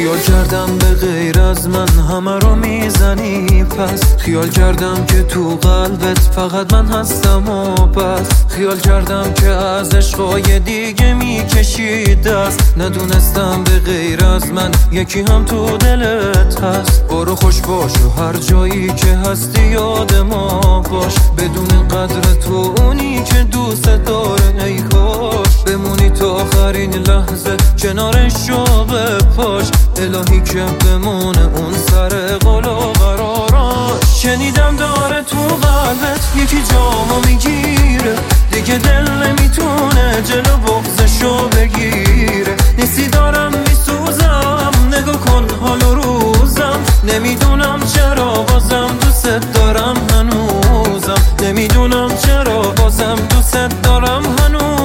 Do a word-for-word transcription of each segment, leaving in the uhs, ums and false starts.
خیال کردم به غیر از من همه رو میزنی، پس خیال کردم که تو قلبت فقط من هستم و بس. خیال کردم که از عشقای دیگه میکشی دست، ندونستم به غیر از من یکی هم تو دلت هست. برو خوش باش و هر جایی که هستی یاد ما باش، بدون قدر تو اونی که دوست داره ای کاش بمونی تا آخرین لحظه کنارش رو بپاش. الهی که بمونه اون سر قول و قراراش. شنیدم داره تو قلبت یکی جامو میگیره، دیگه دل نمیتونه جلو بغضشو بگیره. نیستی دارم میسوزم، نگاه کن حال و روزم. نمیدونم چرا بازم دوست دارم هنوزم، نمیدونم چرا بازم دوست دارم هنوزم.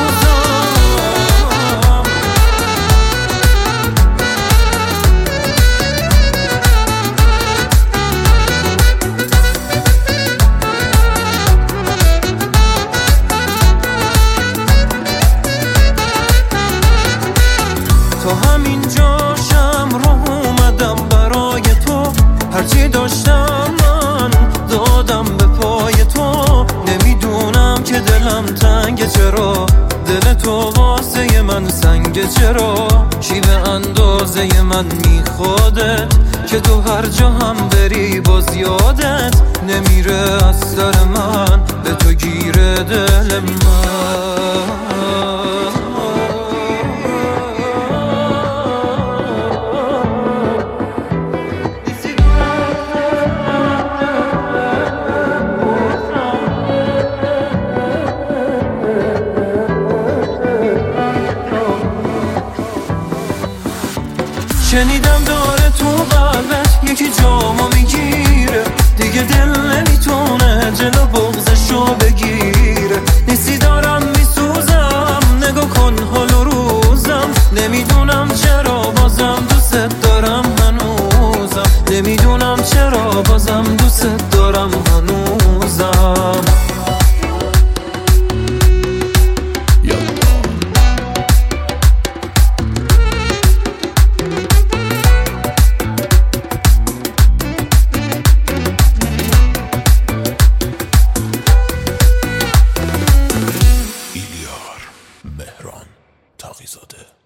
تا همین جاشم رو اومدم برای تو، هرچی داشتم من دادم به پای تو. نمیدونم که دلم تنگه چرا، دل تو واسه من سنگه چرا. چی به اندازه من میخوادت که تو هر جا هم بری باز یادت نمیره از سر من به تو گیره دل من. شنیدم داره تو قلبت یکی جامو میگیره، دیگه دل نمیتونه جلو بغضشو بگیره. نیستی دارم میسوزم، نگاه کن حال و روزم. نمیدونم چرا بازم دوست دارم هنوزم، نمیدونم چرا بازم دوست دارم هنوزم. مهران تاقی‌زاده.